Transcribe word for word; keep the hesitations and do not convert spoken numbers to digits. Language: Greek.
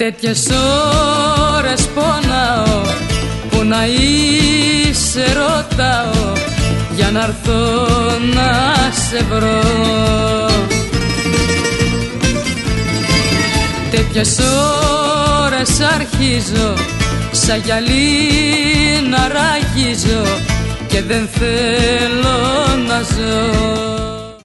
τέτοιες ώρες πονάω, που να είσαι ρωτάω, για να έρθω να σε βρω. Τέτοιες ώρες αρχίζω σαν γυαλί να ραγίζω και δεν θέλω να ζω.